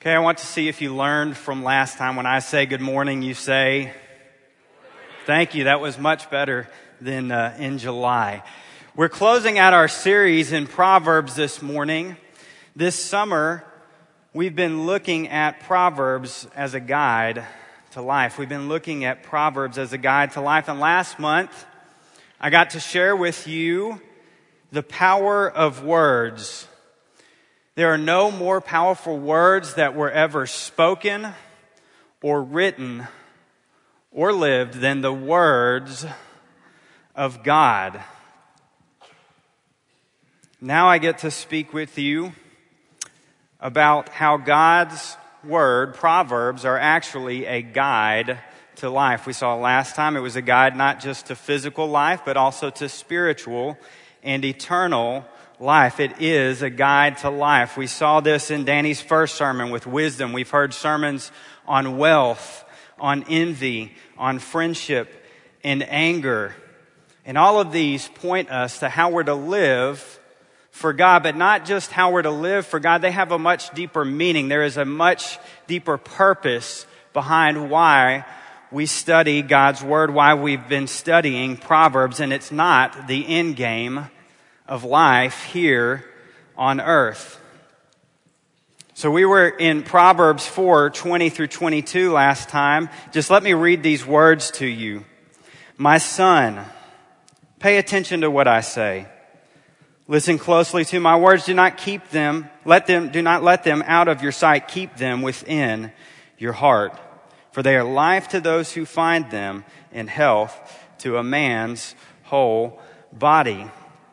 Okay, I want to see if you learned from last time. When I say good morning, you say, thank you. That was much better than in July. We're closing out our series in Proverbs this morning. This summer, we've been looking at Proverbs as a guide to life. We've been looking at Proverbs as a guide to life. And last month, I got to share with you the power of words. There are no more powerful words that were ever spoken or written or lived than the words of God. Now I get to speak with you about how God's word, Proverbs, are actually a guide to life. We saw last time it was a guide not just to physical life, but also to spiritual and eternal life. It is a guide to life. We saw this in Danny's first sermon with wisdom. We've heard sermons on wealth, on envy, on friendship, and anger. And all of these point us to how we're to live for God, but not just how we're to live for God. They have a much deeper meaning. There is a much deeper purpose behind why we study God's Word, why we've been studying Proverbs, and it's not the end game of life here on earth. So we were in Proverbs 4:20 through 22 last time. Just let me read these words to you. My son, pay attention to what I say. Listen closely to my words. Do not let them out of your sight. Keep them within your heart. For they are life to those who find them, and health to a man's whole body.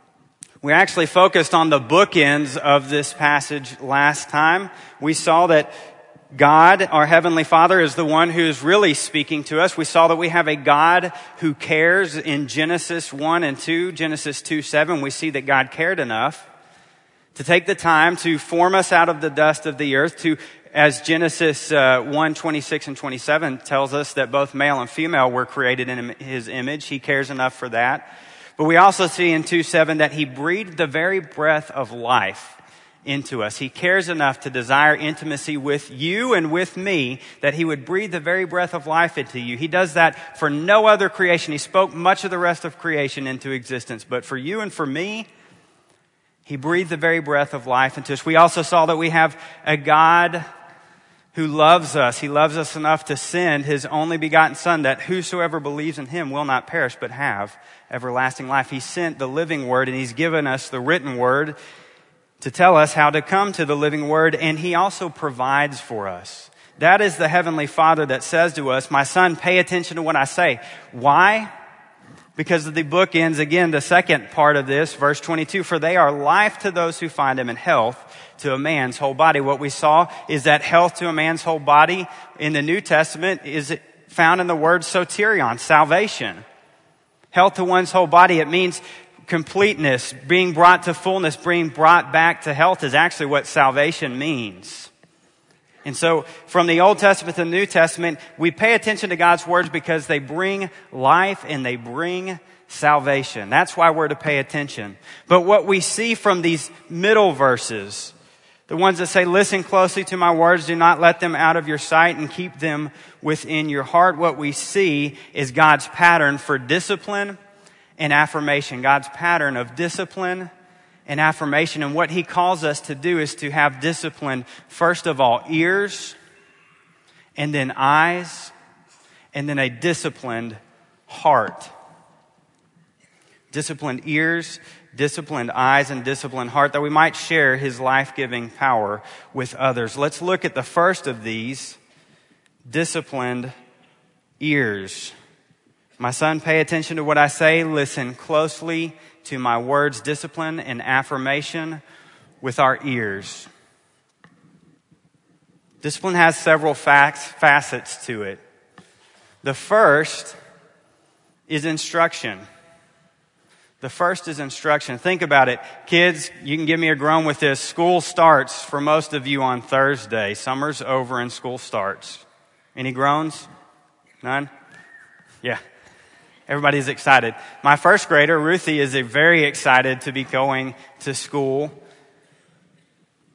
We actually focused on the bookends of this passage last time. We saw that God, our Heavenly Father, is the one who is really speaking to us. We saw that we have a God who cares in Genesis 1 and 2, Genesis 2:7. We see that God cared enough to take the time to form us out of the dust of the earth, to, as Genesis 1:26 and 27 tells us, that both male and female were created in His image. He cares enough for that. But we also see in 2:7 that He breathed the very breath of life into us. He cares enough to desire intimacy with you and with me, that He would breathe the very breath of life into you. He does that for no other creation. He spoke much of the rest of creation into existence. But for you and for me, He breathed the very breath of life into us. We also saw that we have a God who loves us. He loves us enough to send His only begotten Son, that whosoever believes in Him will not perish but have everlasting life. He sent the living Word, and He's given us the written Word to tell us how to come to the living Word, and He also provides for us. That is the Heavenly Father that says to us, my son, pay attention to what I say. Why? Because of the book ends, again, the second part of this, verse 22, for they are life to those who find Him, and health to a man's whole body. What we saw is that health to a man's whole body in the New Testament is found in the word soterion, salvation. Health to one's whole body, it means completeness, being brought to fullness, being brought back to health is actually what salvation means. And so from the Old Testament to the New Testament, we pay attention to God's words because they bring life and they bring salvation. That's why we're to pay attention. But what we see from these middle verses, the ones that say, listen closely to my words, do not let them out of your sight, and keep them within your heart. What we see is God's pattern for discipline and affirmation. God's pattern of discipline and affirmation. And what He calls us to do is to have discipline, first of all, ears, and then eyes, and then a disciplined heart. Disciplined ears, disciplined eyes, and disciplined heart, that we might share His life-giving power with others. Let's look at the first of these, disciplined ears. My son, pay attention to what I say. Listen closely to my words. Discipline and affirmation with our ears. Discipline has several facets to it. The first is instruction. The first is instruction. Think about it. Kids, you can give me a groan with this. School starts for most of you on Thursday. Summer's over and school starts. Any groans? None? Yeah. Everybody's excited. My first grader, Ruthie, is very excited to be going to school.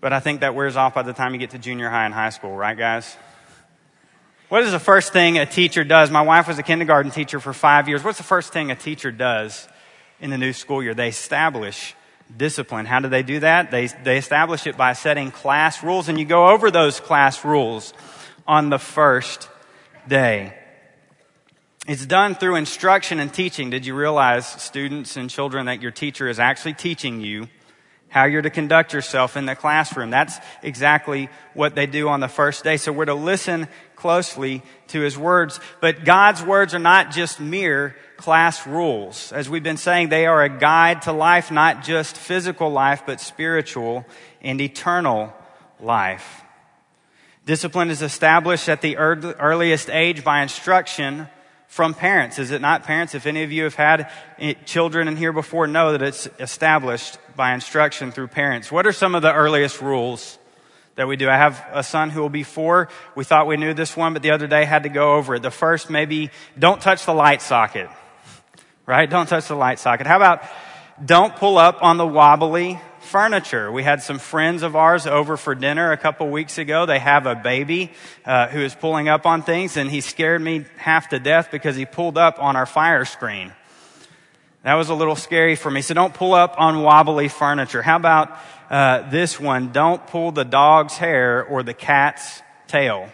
But I think that wears off by the time you get to junior high and high school, right, guys? What is the first thing a teacher does? My wife was a kindergarten teacher for 5 years. What's the first thing a teacher does in the new school year? They establish discipline. How do they do that? They establish it by setting class rules, and you go over those class rules on the first day. It's done through instruction and teaching. Did you realize, students and children, that your teacher is actually teaching you how you're to conduct yourself in the classroom? That's exactly what they do on the first day. So we're to listen closely to his words. But God's words are not just mere class rules. As we've been saying, they are a guide to life, not just physical life, but spiritual and eternal life. Discipline is established at the earliest age by instruction from parents. Is it not, parents? If any of you have had children in here before, know that it's established by instruction through parents. What are some of the earliest rules that we do? I have a son who will be 4. We thought we knew this one, but the other day had to go over it. The first, maybe, don't touch the light socket. Right? Don't touch the light socket. How about don't pull up on the wobbly furniture? We had some friends of ours over for dinner a couple weeks ago. They have a baby who is pulling up on things, and he scared me half to death because he pulled up on our fire screen. That was a little scary for me. So don't pull up on wobbly furniture. How about this one? Don't pull the dog's hair or the cat's tail.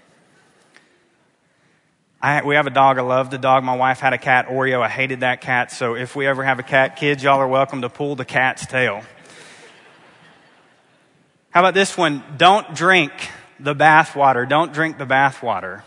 We have a dog. I love the dog. My wife had a cat, Oreo. I hated that cat. So if we ever have a cat, kids, y'all are welcome to pull the cat's tail. How about this one? Don't drink the bath water. Don't drink the bath water.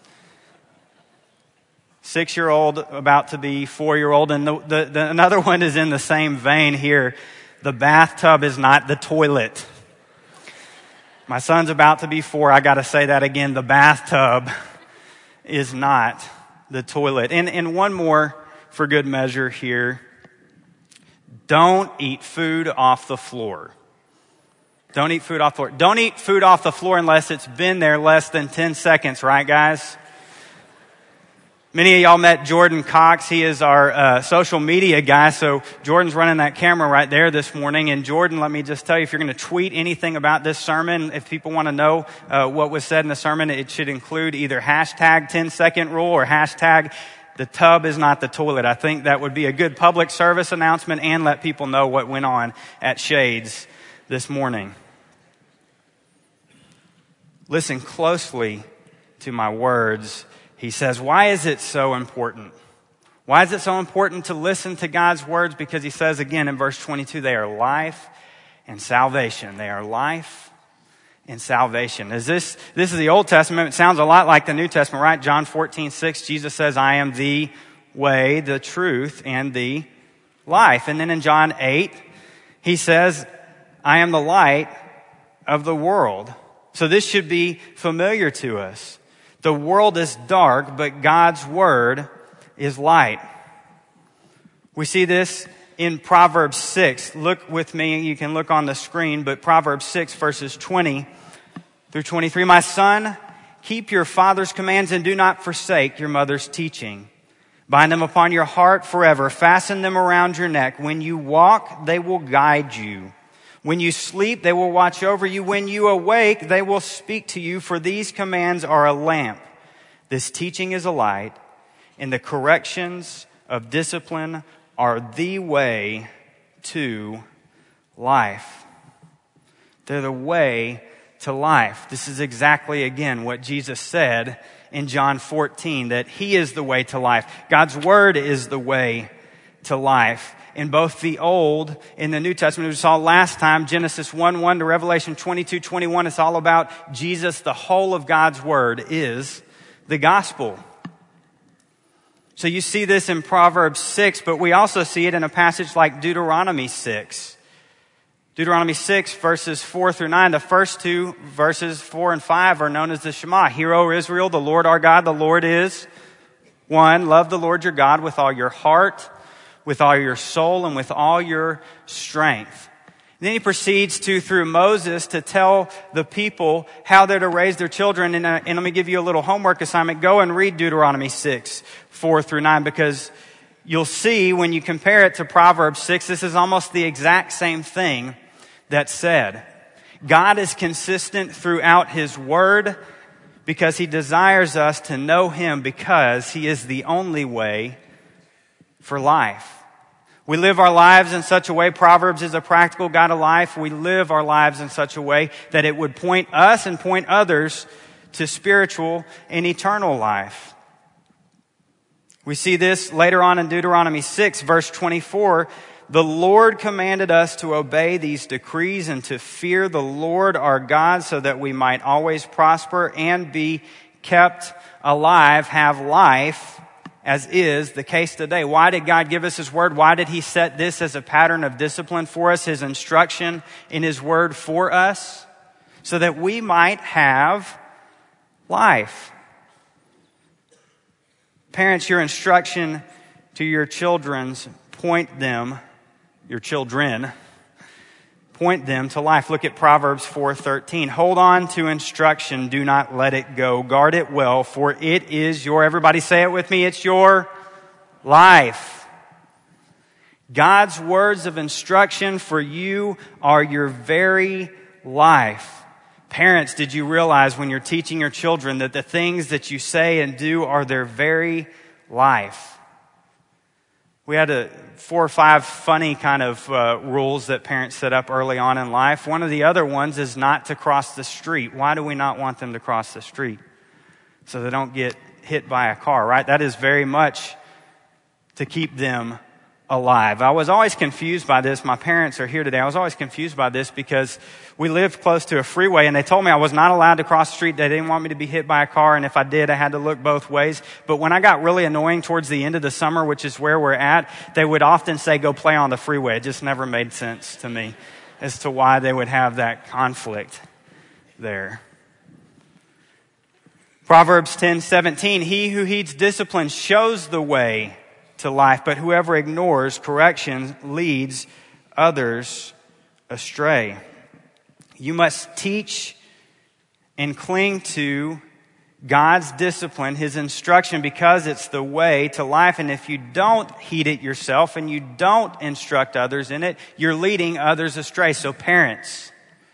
6-year-old about to be 4-year-old. And another one is in the same vein here. The bathtub is not the toilet. My son's about to be 4. I got to say that again. The bathtub is not the toilet. And one more for good measure here. Don't eat food off the floor. Don't eat food off the floor. Don't eat food off the floor unless it's been there less than 10 seconds, right, guys? Many of y'all met Jordan Cox. He is our social media guy. So Jordan's running that camera right there this morning. And Jordan, let me just tell you, if you're going to tweet anything about this sermon, if people want to know what was said in the sermon, it should include either hashtag 10-second rule or hashtag the tub is not the toilet. I think that would be a good public service announcement and let people know what went on at Shades this morning. Listen closely to my words. He says, why is it so important? Why is it so important to listen to God's words? Because he says again in verse 22, they are life and salvation. They are life and salvation. This is the Old Testament. It sounds a lot like the New Testament, right? John 14:6, Jesus says, I am the way, the truth, and the life. And then in John 8, he says, I am the light of the world. So this should be familiar to us. The world is dark, but God's word is light. We see this in Proverbs 6. Look with me. You can look on the screen, but Proverbs 6 verses 20 through 23. My son, keep your father's commands and do not forsake your mother's teaching. Bind them upon your heart forever. Fasten them around your neck. When you walk, they will guide you. When you sleep, they will watch over you. When you awake, they will speak to you. For these commands are a lamp. This teaching is a light. And the corrections of discipline are the way to life. They're the way to life. This is exactly, again, what Jesus said in John 14, that he is the way to life. God's word is the way to life. In both the Old and the New Testament, we saw last time, Genesis 1:1 to Revelation 22:21, it's all about Jesus. The whole of God's word is the gospel. So you see this in Proverbs 6, but we also see it in a passage like Deuteronomy 6. Deuteronomy 6 verses 4 through 9. The first two verses 4 and 5 are known as the Shema. Hear, O Israel, the Lord our God, the Lord is one. Love the Lord your God with all your heart, with all your soul, and with all your strength. And then he proceeds through Moses, to tell the people how they're to raise their children. And let me give you a little homework assignment. Go and read Deuteronomy 6, 4 through 9, because you'll see when you compare it to Proverbs 6, this is almost the exact same thing that's said. God is consistent throughout His Word because He desires us to know Him because He is the only way for life. We live our lives in such a way, Proverbs is a practical guide of life. We live our lives in such a way that it would point us and point others to spiritual and eternal life. We see this later on in Deuteronomy 6, verse 24. The Lord commanded us to obey these decrees and to fear the Lord our God so that we might always prosper and be kept alive, have life, as is the case today. Why did God give us His Word? Why did He set this as a pattern of discipline for us, His instruction in His Word for us? So that we might have life. Parents, your instruction to your children, point them to life. Look at Proverbs 4:13. Hold on to instruction, do not let it go. Guard it well, for it is your, everybody say it with me, it's your life. God's words of instruction for you are your very life. Parents, did you realize when you're teaching your children that the things that you say and do are their very life? We had 4 or 5 funny kind of rules that parents set up early on in life. One of the other ones is not to cross the street. Why do we not want them to cross the street? So they don't get hit by a car, right? That is very much to keep them alive. I was always confused by this. My parents are here today. I was always confused by this because we lived close to a freeway and they told me I was not allowed to cross the street. They didn't want me to be hit by a car, and if I did, I had to look both ways. But when I got really annoying towards the end of the summer, which is where we're at, they would often say, go play on the freeway. It just never made sense to me as to why they would have that conflict there. Proverbs 10:17, he who heeds discipline shows the way to life, but whoever ignores correction leads others astray. You must teach and cling to God's discipline, His instruction, because it's the way to life. And if you don't heed it yourself and you don't instruct others in it, you're leading others astray. So parents,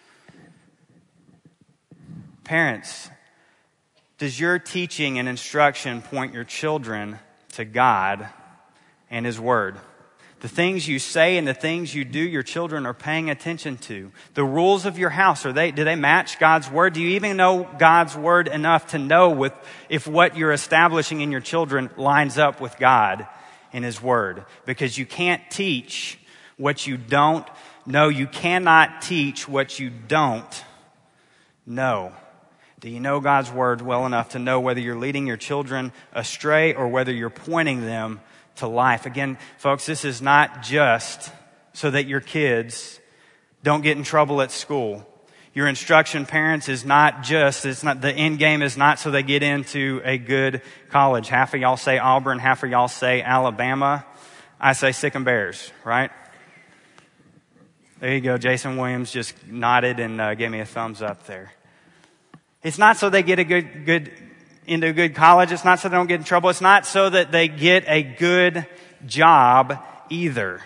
does your teaching and instruction point your children to God and His Word? The things you say and the things you do, your children are paying attention to. The rules of your house, do they match God's Word? Do you even know God's Word enough to know if what you're establishing in your children lines up with God and His Word? Because you can't teach what you don't know. You cannot teach what you don't know. Do you know God's Word well enough to know whether you're leading your children astray or whether you're pointing them to life? Again, folks, this is not just so that your kids don't get in trouble at school. Your instruction, parents, it's not the end game is not so they get into a good college. Half of y'all say Auburn, half of y'all say Alabama. I say Sic 'em Bears, right? There you go. Jason Williams just nodded and gave me a thumbs up there. It's not so they get into a good college. It's not so they don't get in trouble. It's not so that they get a good job either.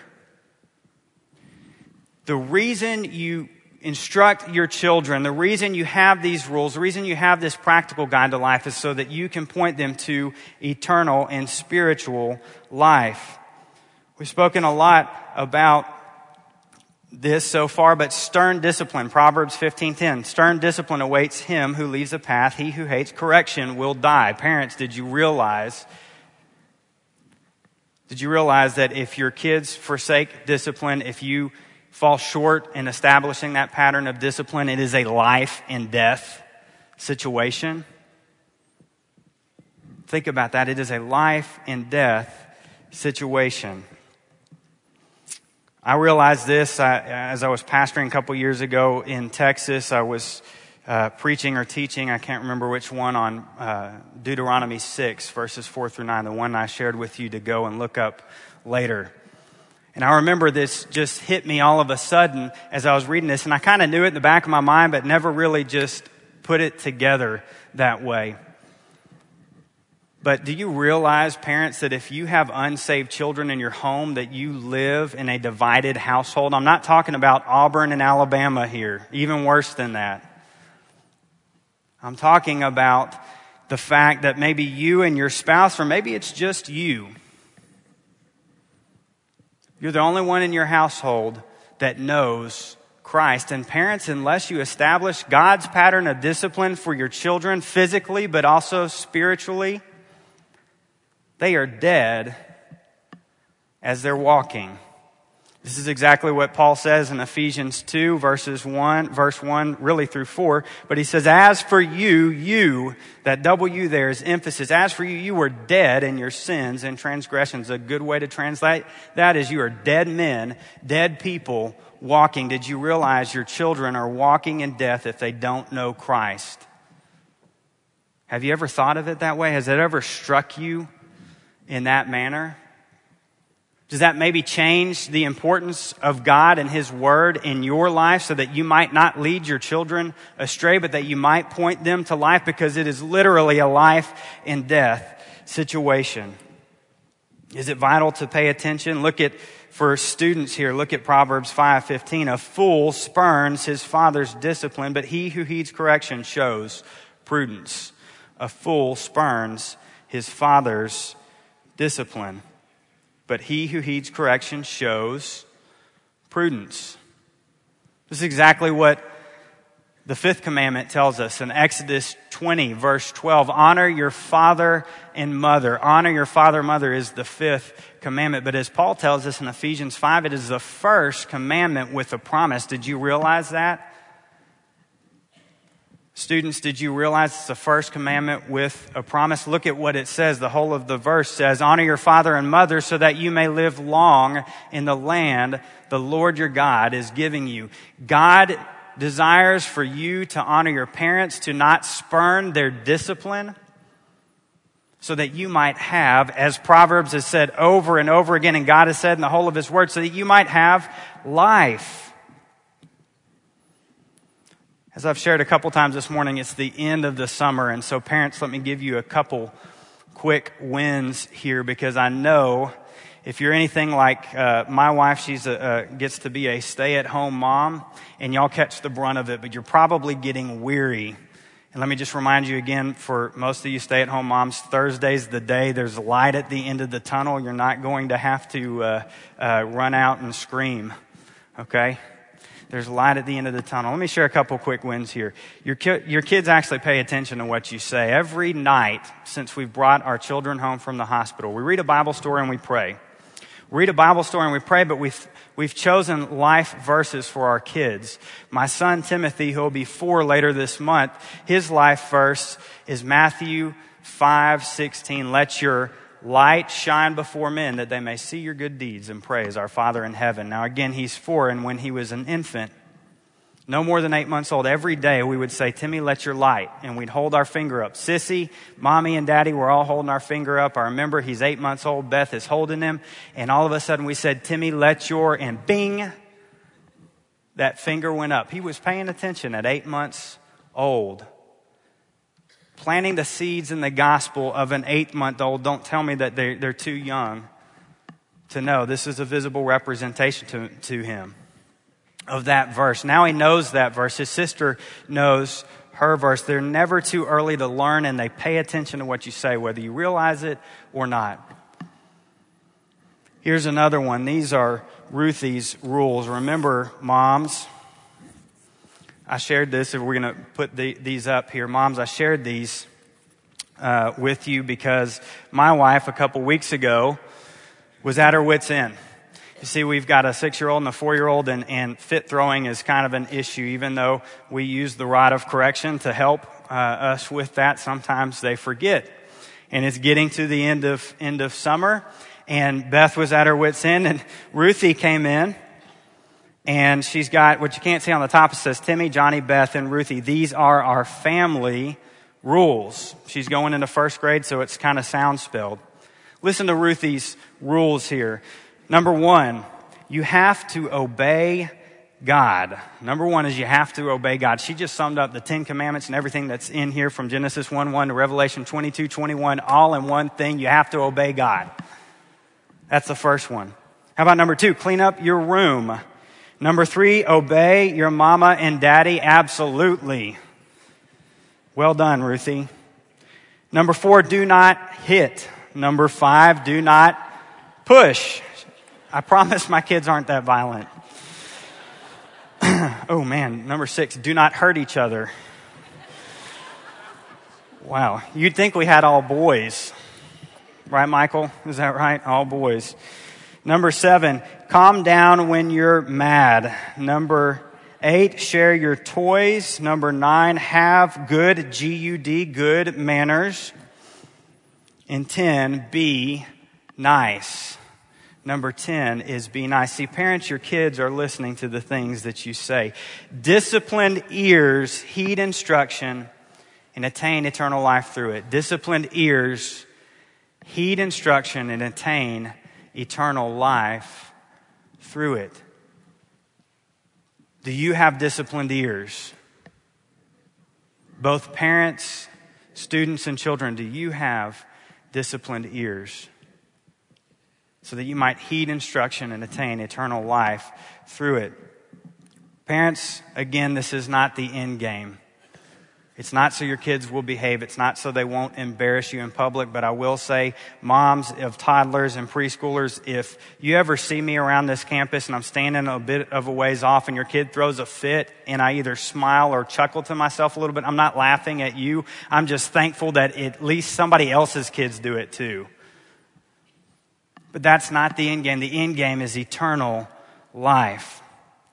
The reason you instruct your children, the reason you have these rules, the reason you have this practical guide to life is so that you can point them to eternal and spiritual life. We've spoken a lot about this so far, but stern discipline, Proverbs 15:10. Stern discipline awaits him who leaves a path. He who hates correction will die. Parents, did you realize that if your kids forsake discipline, if you fall short in establishing that pattern of discipline, it is a life and death situation? Think about that. It is a life and death situation. I realized this as I was pastoring a couple years ago in Texas. I was preaching or teaching, I can't remember which one, on Deuteronomy 6, verses 4 through 9, the one I shared with you to go and look up later. And I remember this just hit me all of a sudden as I was reading this, and I kind of knew it in the back of my mind, but never really just put it together that way. But do you realize, parents, that if you have unsaved children in your home, that you live in a divided household? I'm not talking about Auburn and Alabama here, even worse than that. I'm talking about the fact that maybe you and your spouse, or maybe it's just you, you're the only one in your household that knows Christ. And parents, unless you establish God's pattern of discipline for your children physically, but also spiritually, they are dead as they're walking. This is exactly what Paul says in Ephesians 2, verse 1, really through 4. But he says, as for you, that W there is emphasis. As for you were dead in your sins and transgressions. A good way to translate that is you are dead men, dead people walking. Did you realize your children are walking in death if they don't know Christ? Have you ever thought of it that way? Has it ever struck you in that manner? Does that maybe change the importance of God and His Word in your life so that you might not lead your children astray, but that you might point them to life, because it is literally a life and death situation? Is it vital to pay attention? For students here, look at Proverbs 5:15. A fool spurns his father's discipline, but he who heeds correction shows prudence. A fool spurns his father's discipline, but he who heeds correction shows prudence. This is exactly what the fifth commandment tells us in Exodus 20, verse 12. Honor your father and mother. Honor your father and mother is the fifth commandment. But as Paul tells us in Ephesians 5, it is the first commandment with a promise. Did you realize that? Students, did you realize it's the first commandment with a promise? Look at what it says. The whole of the verse says, honor your father and mother so that you may live long in the land the Lord your God is giving you. God desires for you to honor your parents, to not spurn their discipline, so that you might have, as Proverbs has said over and over again, and God has said in the whole of His Word, so that you might have life. As I've shared a couple times this morning, it's the end of the summer. And so parents, let me give you a couple quick wins here, because I know if you're anything like my wife, she's gets to be a stay-at-home mom, and y'all catch the brunt of it, but you're probably getting weary. And let me just remind you again, for most of you stay-at-home moms, Thursday's the day. There's light at the end of the tunnel. You're not going to have to run out and scream, okay? There's light at the end of the tunnel. Let me share a couple quick wins here. Your kids actually pay attention to what you say. Every night since we've brought our children home from the hospital, we read a Bible story and we pray. We read a Bible story and we pray, but we've chosen life verses for our kids. My son Timothy, who will be 4 later this month, his life verse is Matthew 5:16. Let your light shine before men, that they may see your good deeds and praise our Father in heaven. Now again, he's 4, and when he was an infant, no more than 8 months old, every day we would say, Timmy, let your light. And we'd hold our finger up. Sissy, Mommy, and Daddy were all holding our finger up. I remember he's 8 months old. Beth is holding him. And all of a sudden we said, Timmy, let your, and bing, that finger went up. He was paying attention at 8 months old. Planting the seeds in the gospel of an 8-month-old. Don't tell me that they're too young to know. This is a visible representation to him of that verse. Now he knows that verse. His sister knows her verse. They're never too early to learn, and they pay attention to what you say, whether you realize it or not. Here's another one. These are Ruthie's rules. Remember, moms, I shared this, if we're going to put these up here. Moms, I shared these with you because my wife a couple weeks ago was at her wit's end. You see, we've got a 6-year-old and a 4-year-old, and fit throwing is kind of an issue. Even though we use the rod of correction to help us with that, sometimes they forget. And it's getting to the end of summer, and Beth was at her wit's end, and Ruthie came in. And she's got, what you can't see on the top, it says Timmy, Johnny, Beth, and Ruthie. These are our family rules. She's going into 1st grade, so it's kind of sound spelled. Listen to Ruthie's rules here. Number 1, you have to obey God. Number one is you have to obey God. She just summed up the 10 Commandments and everything that's in here from Genesis 1:1 to Revelation 22:21, all in one thing. You have to obey God. That's the first one. How about number 2? Clean up your room. Number 3, obey your mama and daddy absolutely. Well done, Ruthie. Number 4, do not hit. Number 5, do not push. I promise my kids aren't that violent. Oh man, number 6, do not hurt each other. Wow, you'd think we had all boys. Right, Michael? Is that right? All boys. Number 7, calm down when you're mad. Number 8, share your toys. Number 9, have good, G-U-D, good manners. And 10, be nice. Number 10 is be nice. See, parents, your kids are listening to the things that you say. Disciplined ears heed instruction and attain eternal life through it. Disciplined ears heed instruction and attain eternal life through it. Do you have disciplined ears? Both parents, students, and children, do you have disciplined ears? So that you might heed instruction and attain eternal life through it. Parents, again, this is not the end game. It's not so your kids will behave. It's not so they won't embarrass you in public. But I will say, moms of toddlers and preschoolers, if you ever see me around this campus and I'm standing a bit of a ways off and your kid throws a fit and I either smile or chuckle to myself a little bit, I'm not laughing at you. I'm just thankful that at least somebody else's kids do it too. But that's not the end game. The end game is eternal life.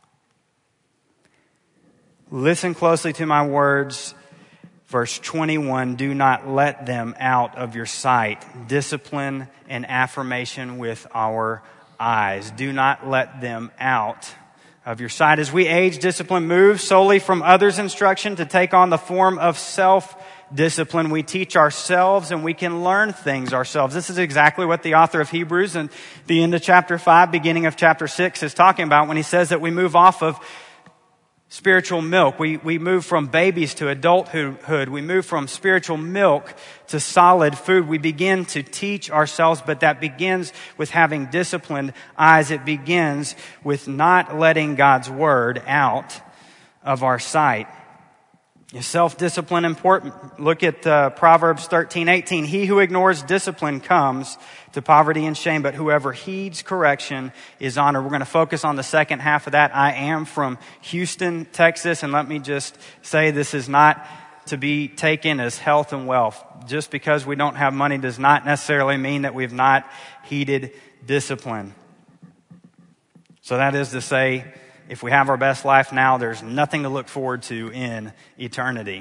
Listen closely to my words. Verse 21, do not let them out of your sight. Discipline and affirmation with our eyes. Do not let them out of your sight. As we age, discipline moves solely from others' instruction to take on the form of self-discipline. We teach ourselves and we can learn things ourselves. This is exactly what the author of Hebrews in the end of chapter 5, beginning of chapter 6 is talking about when he says that we move off of spiritual milk. We move from babies to adulthood. We move from spiritual milk to solid food. We begin to teach ourselves, but that begins with having disciplined eyes. It begins with not letting God's word out of our sight. Is self-discipline important? Look at Proverbs 13:18. He who ignores discipline comes to poverty and shame, but whoever heeds correction is honored. We're going to focus on the second half of that. I am from Houston, Texas, and let me just say this is not to be taken as health and wealth. Just because we don't have money does not necessarily mean that we've not heeded discipline. So that is to say, if we have our best life now, there's nothing to look forward to in eternity.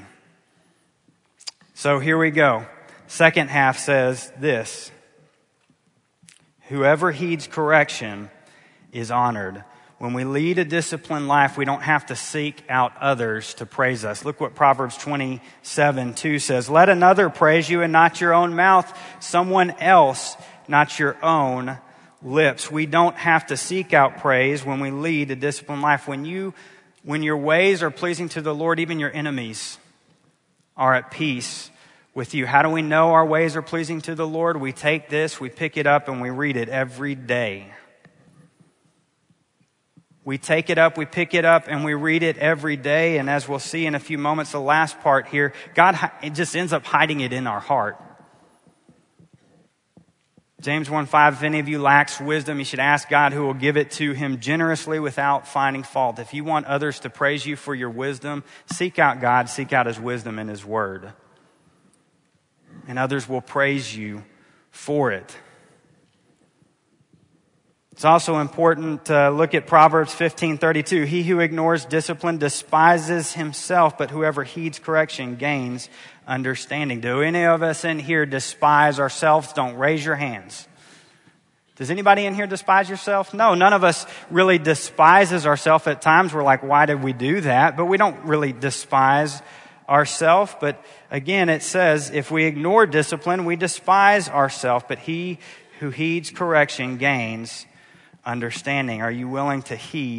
So here we go. Second half says this. Whoever heeds correction is honored. When we lead a disciplined life, we don't have to seek out others to praise us. Look what Proverbs 27:2 says. Let another praise you and not your own mouth. Someone else, not your own lips. We don't have to seek out praise when we lead a disciplined life. When your ways are pleasing to the Lord, even your enemies are at peace with you. How do we know our ways are pleasing to the Lord? We take this, we pick it up, and we read it every day. We take it up, we pick it up, and we read it every day. And as we'll see in a few moments, the last part here, God just ends up hiding it in our heart. James 1:5, if any of you lacks wisdom, you should ask God who will give it to him generously without finding fault. If you want others to praise you for your wisdom, seek out God, seek out his wisdom in his word. And others will praise you for it. It's also important to look at Proverbs 15:32. He who ignores discipline despises himself, but whoever heeds correction gains understanding. Do any of us in here despise ourselves? Don't raise your hands. Does anybody in here despise yourself? No, none of us really despises ourselves. At times we're like, why did we do that? But we don't really despise ourselves. But again, it says, if we ignore discipline, we despise ourselves. But he who heeds correction gains understanding. Are you willing to heed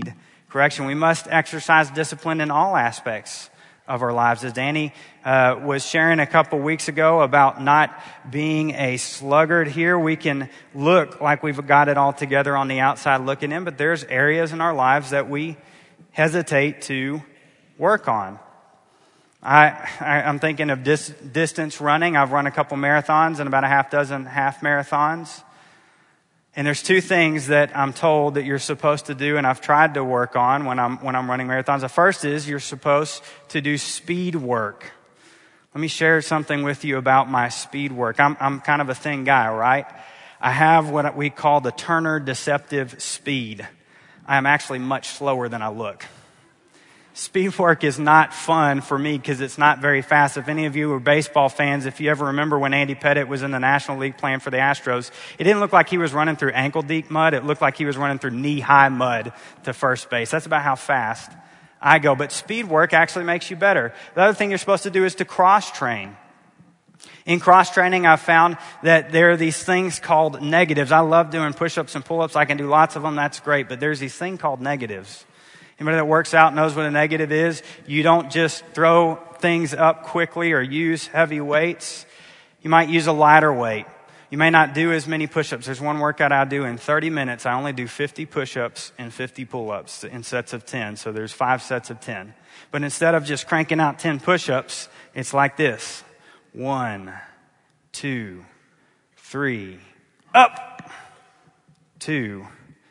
correction. We must exercise discipline in all aspects of our lives. As Danny was sharing a couple weeks ago about not being a sluggard here, we can look like we've got it all together on the outside looking in, but there's areas in our lives that we hesitate to work on. I'm thinking of distance running. I've run a couple marathons and about a half dozen half marathons. And there's two things that I'm told that you're supposed to do, and I've tried to work on when I'm running marathons. The first is you're supposed to do speed work. Let me share something with you about my speed work. I'm kind of a thin guy, right? I have what we call the Turner deceptive speed. I am actually much slower than I look. Speed work is not fun for me because it's not very fast. If any of you are baseball fans, if you ever remember when Andy Pettitte was in the National League playing for the Astros, it didn't look like he was running through ankle-deep mud. It looked like he was running through knee-high mud to first base. That's about how fast I go. But speed work actually makes you better. The other thing you're supposed to do is to cross-train. In cross-training, I've found that there are these things called negatives. I love doing push-ups and pull-ups. I can do lots of them. That's great. But there's these things called negatives. Anybody that works out knows what a negative is. You don't just throw things up quickly or use heavy weights. You might use a lighter weight. You may not do as many push-ups. There's one workout I do in 30 minutes. I only do 50 push-ups and 50 pull-ups in sets of 10. So there's 5 sets of 10. But instead of just cranking out 10 push-ups, it's like this. 1, 2, 3, up. 2,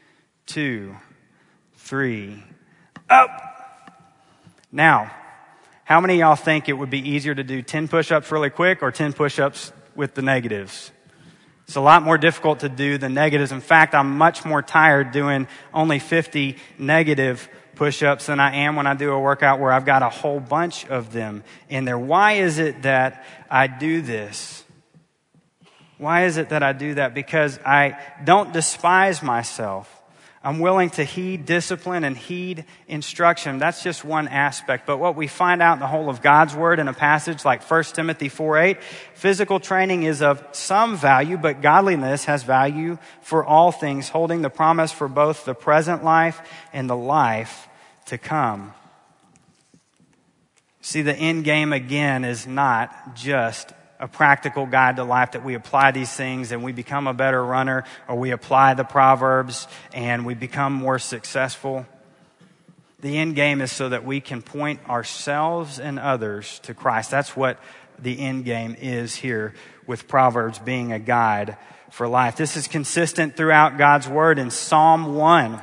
3, up. Now, how many of y'all think it would be easier to do 10 push-ups really quick or 10 push-ups with the negatives? It's a lot more difficult to do the negatives. In fact, I'm much more tired doing only 50 negative push-ups than I am when I do a workout where I've got a whole bunch of them in there. Why is it that I do this? Why is it that I do that? Because I don't despise myself. I'm willing to heed discipline and heed instruction. That's just one aspect. But what we find out in the whole of God's Word in a passage like 1 Timothy 4:8, physical training is of some value, but godliness has value for all things, holding the promise for both the present life and the life to come. See, the end game again is not just a practical guide to life that we apply these things and we become a better runner, or we apply the Proverbs and we become more successful. The end game is so that we can point ourselves and others to Christ. That's what the end game is here with Proverbs being a guide for life. This is consistent throughout God's Word. In Psalm 1,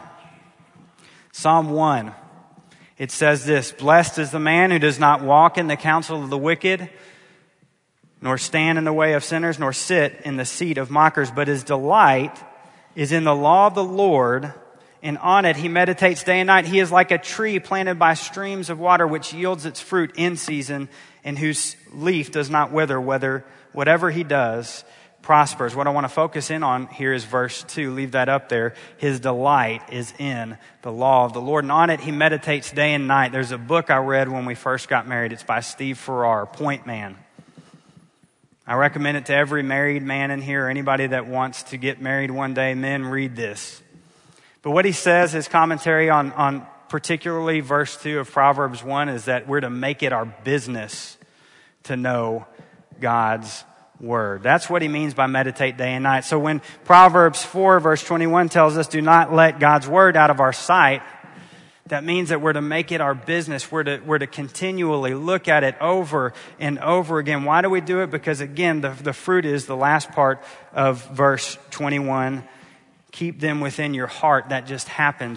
it says this: "Blessed is the man who does not walk in the counsel of the wicked, nor stand in the way of sinners, nor sit in the seat of mockers. But his delight is in the law of the Lord, and on it he meditates day and night. He is like a tree planted by streams of water, which yields its fruit in season, and whose leaf does not wither. Whatever he does prospers." What I want to focus in on here is verse 2. Leave that up there. His delight is in the law of the Lord, and on it he meditates day and night. There's a book I read when we first got married. It's by Steve Farrar, Point Man. I recommend it to every married man in here, or anybody that wants to get married one day. Men, read this. But what he says, his commentary on particularly verse 2 of Proverbs 1, is that we're to make it our business to know God's Word. That's what he means by meditate day and night. So when Proverbs 4 verse 21 tells us, "Do not let God's Word out of our sight," that means that we're to make it our business. We're to continually look at it over and over again. Why do we do it? Because again, the fruit is the last part of verse 21. Keep them within your heart. That just happens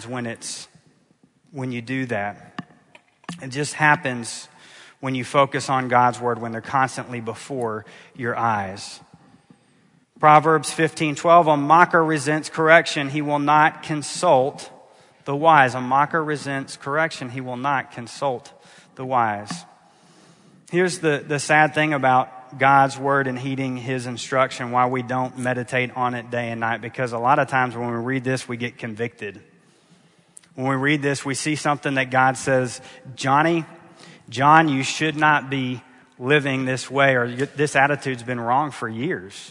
when you do that. It just happens when you focus on God's Word, when they're constantly before your eyes. Proverbs 15:12, "A mocker resents correction. He will not consult the wise." A mocker resents correction. He will not consult the wise. Here's the sad thing about God's Word and heeding His instruction, why we don't meditate on it day and night. Because a lot of times when we read this, we get convicted. When we read this, we see something that God says, John, you should not be living this way, or this attitude's been wrong for years.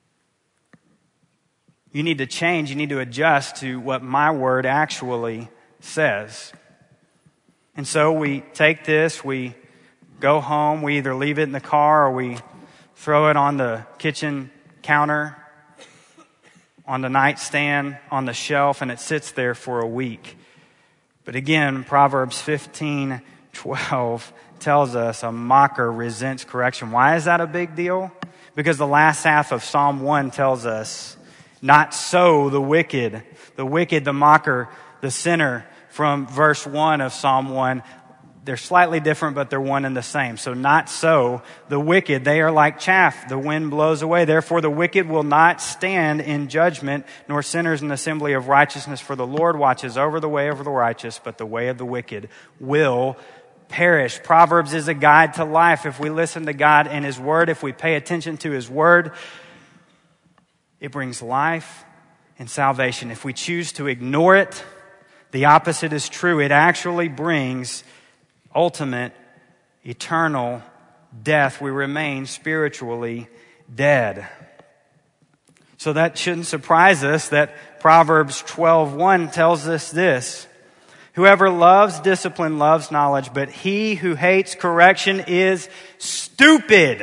You need to change. You need to adjust to what my Word actually says. And so we take this, we go home, we either leave it in the car or we throw it on the kitchen counter, on the nightstand, on the shelf, and it sits there for a week. But again, Proverbs 15:12 tells us a mocker resents correction. Why is that a big deal? Because the last half of Psalm 1 tells us, not so the wicked, the mocker, the sinner. From verse 1 of Psalm 1, they're slightly different, but they're one and the same. So not so the wicked. They are like chaff. The wind blows away. Therefore the wicked will not stand in judgment, nor sinners in the assembly of righteousness. For the Lord watches over the way of the righteous, but the way of the wicked will perish. Proverbs is a guide to life. If we listen to God and His Word, if we pay attention to His Word, it brings life and salvation. If we choose to ignore it, the opposite is true. It actually brings ultimate, eternal death. We remain spiritually dead. So that shouldn't surprise us that Proverbs 12:1 tells us this. Whoever loves discipline loves knowledge, but he who hates correction is stupid.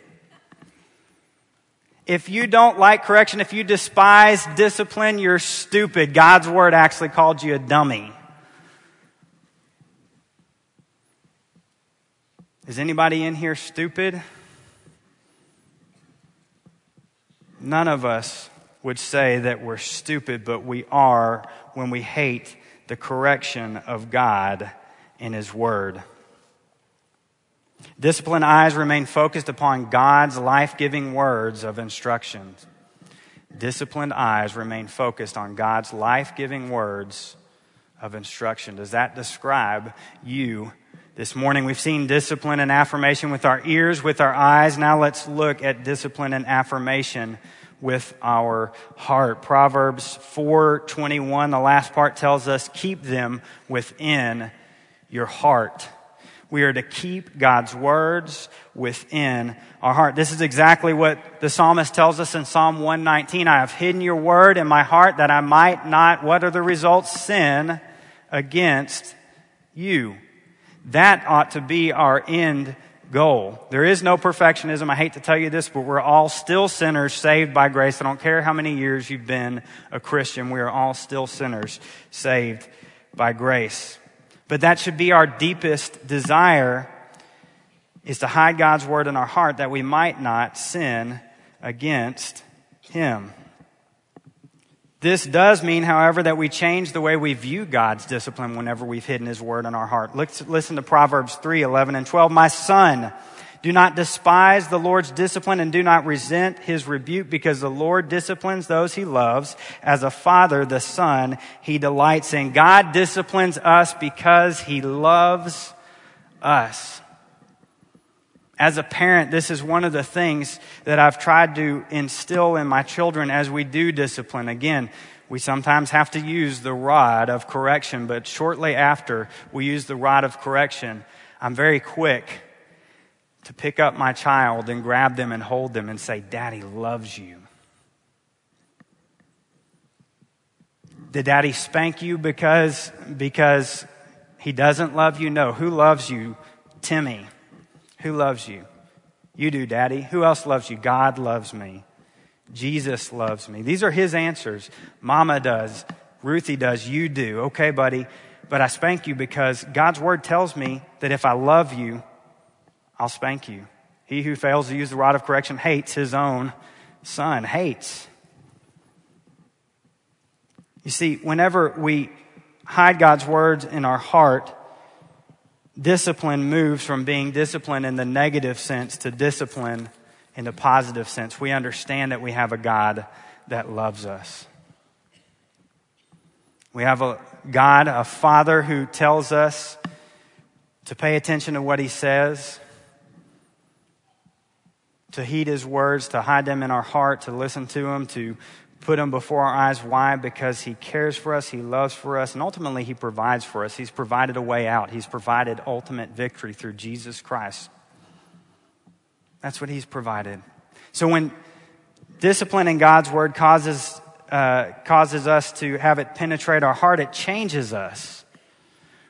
If you don't like correction, if you despise discipline, you're stupid. God's Word actually called you a dummy. Is anybody in here stupid? None of us would say that we're stupid, but we are when we hate the correction of God in His Word. Disciplined eyes remain focused upon God's life-giving words of instruction. Disciplined eyes remain focused on God's life-giving words of instruction. Does that describe you? This morning we've seen discipline and affirmation with our ears, with our eyes. Now let's look at discipline and affirmation with our heart. Proverbs 4:21, the last part tells us, keep them within your heart. We are to keep God's words within our heart. This is exactly what the psalmist tells us in Psalm 119. I have hidden your word in my heart that I might not, what are the results? Sin against you. That ought to be our end goal. There is no perfectionism. I hate to tell you this, but we're all still sinners saved by grace. I don't care how many years you've been a Christian. We are all still sinners saved by grace. But that should be our deepest desire, is to hide God's word in our heart that we might not sin against Him. This does mean, however, that we change the way we view God's discipline whenever we've hidden His word in our heart. Listen to Proverbs 3:11 and 12. My son, do not despise the Lord's discipline and do not resent His rebuke, because the Lord disciplines those He loves. As a father, the son He delights in. God disciplines us because He loves us. As a parent, this is one of the things that I've tried to instill in my children as we do discipline. Again, we sometimes have to use the rod of correction, but shortly after we use the rod of correction, I'm very quick to pick up my child and grab them and hold them and say, Daddy loves you. Did Daddy spank you because he doesn't love you? No. Who loves you? Timmy. Who loves you? You do, Daddy. Who else loves you? God loves me. Jesus loves me. These are His answers. Mama does. Ruthie does. You do. Okay, buddy. But I spank you because God's word tells me that if I love you, I'll spank you. He who fails to use the rod of correction hates his own son. Hates. You see, whenever we hide God's words in our heart, discipline moves from being discipline in the negative sense to discipline in the positive sense. We understand that we have a God that loves us. We have a God, a Father, who tells us to pay attention to what He says, to heed His words, to hide them in our heart, to listen to Him, to put Him before our eyes. Why? Because He cares for us, He loves for us, and ultimately He provides for us. He's provided a way out. He's provided ultimate victory through Jesus Christ. That's what He's provided. So when discipline in God's word causes us to have it penetrate our heart, it changes us.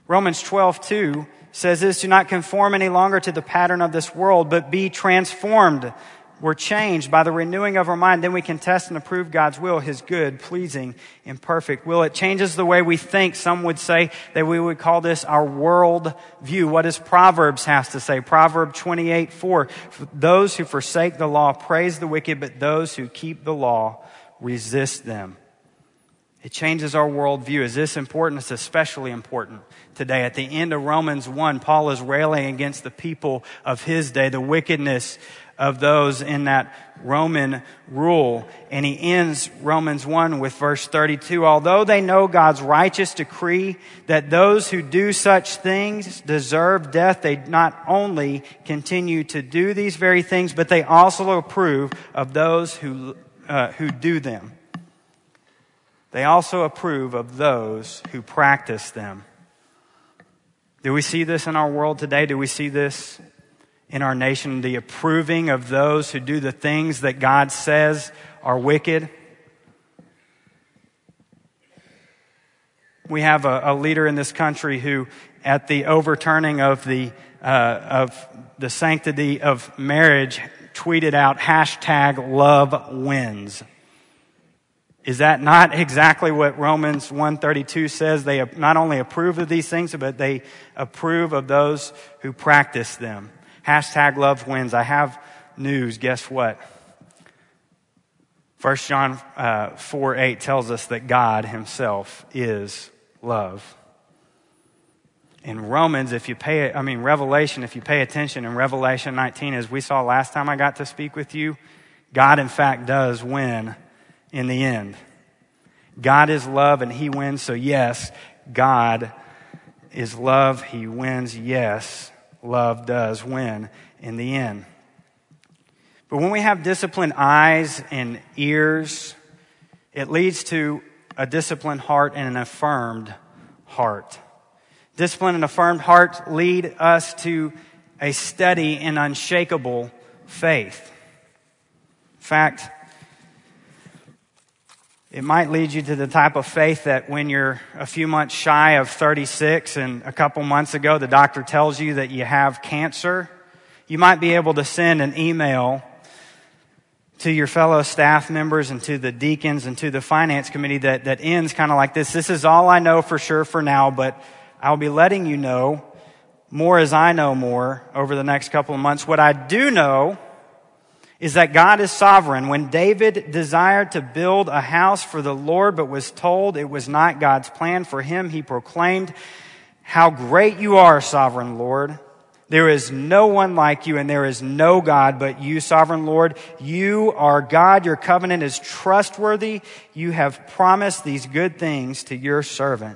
Romans 12:2 says this, do not conform any longer to the pattern of this world, but be transformed. We're changed by the renewing of our mind. Then we can test and approve God's will, His good, pleasing, and perfect will. It changes the way we think. Some would say that we would call this our world view. What does Proverbs have to say? Proverb 28:4. Those who forsake the law praise the wicked, but those who keep the law resist them. It changes our worldview. Is this important? It's especially important today. At the end of Romans 1, Paul is railing against the people of his day, the wickedness of those in that Roman rule. And he ends Romans 1 with verse 32. Although they know God's righteous decree that those who do such things deserve death, they not only continue to do these very things, but they also approve of those who do them. They also approve of those who practice them. Do we see this in our world today? Do we see this in our nation? The approving of those who do the things that God says are wicked? We have a leader in this country who, at the overturning of the sanctity of marriage, tweeted out #LoveWins. Is that not exactly what Romans 1:32 says? They not only approve of these things, but they approve of those who practice them. #LoveWins. I have news. Guess what? 1 John 4:8 tells us that God Himself is love. In Revelation, if you pay attention in Revelation 19, as we saw last time I got to speak with you, God in fact does win in the end. God is love and He wins, so yes, God is love, He wins, yes, love does win in the end. But when we have disciplined eyes and ears, it leads to a disciplined heart and an affirmed heart. Disciplined and affirmed hearts lead us to a steady and unshakable faith. In fact, it might lead you to the type of faith that when you're a few months shy of 36 and a couple months ago the doctor tells you that you have cancer, you might be able to send an email to your fellow staff members and to the deacons and to the finance committee that ends kind of like this. This is all I know for sure for now, but I'll be letting you know more as I know more over the next couple of months. What I do know is that God is sovereign. When David desired to build a house for the Lord, but was told it was not God's plan for him, he proclaimed, "How great you are, sovereign Lord. There is no one like you, and there is no God but you, sovereign Lord. You are God. Your covenant is trustworthy. You have promised these good things to your servant."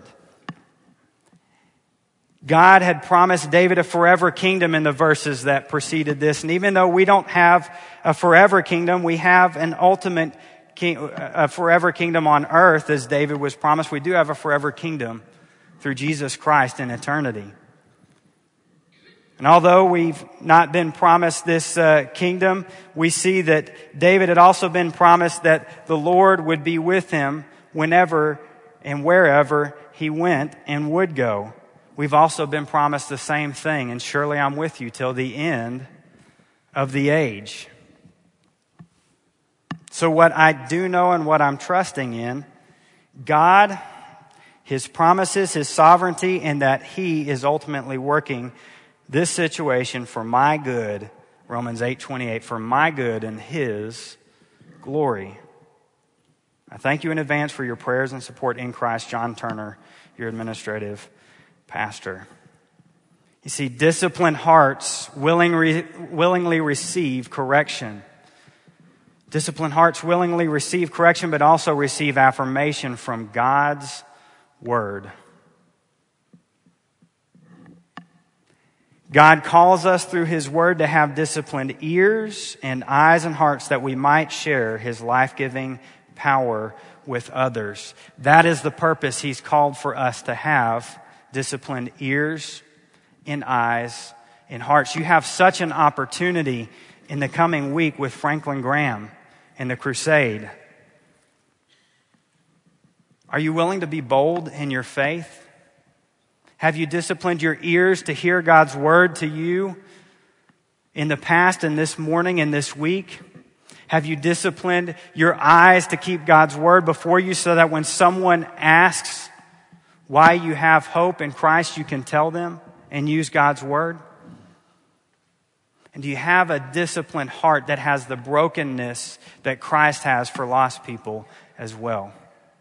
God had promised David a forever kingdom in the verses that preceded this. And even though we don't have a forever kingdom, we have an ultimate a forever kingdom on earth, as David was promised. We do have a forever kingdom through Jesus Christ in eternity. And although we've not been promised this kingdom, we see that David had also been promised that the Lord would be with him whenever and wherever he went and would go. We've also been promised the same thing, and surely I'm with you till the end of the age. So what I do know and what I'm trusting in, God, His promises, His sovereignty, and that He is ultimately working this situation for my good, Romans 8:28, for my good and His glory. I thank you in advance for your prayers and support in Christ. John Turner, your administrative pastor. You see, disciplined hearts willingly receive correction. Disciplined hearts willingly receive correction, but also receive affirmation from God's Word. God calls us through His Word to have disciplined ears and eyes and hearts that we might share His life-giving power with others. That is the purpose He's called for us to have. Disciplined ears and eyes and hearts. You have such an opportunity in the coming week with Franklin Graham and the crusade. Are you willing to be bold in your faith? Have you disciplined your ears to hear God's word to you in the past and this morning and this week? Have you disciplined your eyes to keep God's word before you so that when someone asks why you have hope in Christ, you can tell them and use God's word? And do you have a disciplined heart that has the brokenness that Christ has for lost people as well?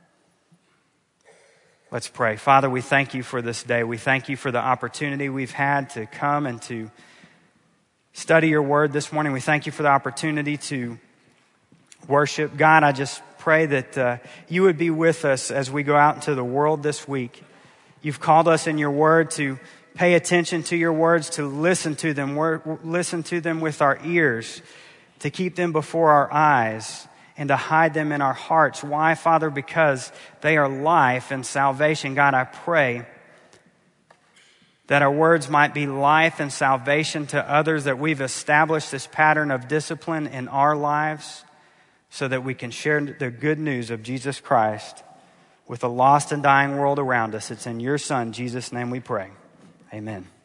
Let's pray. Father, we thank you for this day. We thank you for the opportunity we've had to come and to study your word this morning. We thank you for the opportunity to worship. God, I just pray that you would be with us as we go out into the world this week. You've called us in your word to pay attention to your words, to listen to them with our ears, to keep them before our eyes, and to hide them in our hearts. Why, Father? Because they are life and salvation. God, I pray that our words might be life and salvation to others, that we've established this pattern of discipline in our lives so that we can share the good news of Jesus Christ with a lost and dying world around us. It's in your Son, Jesus' name we pray. Amen.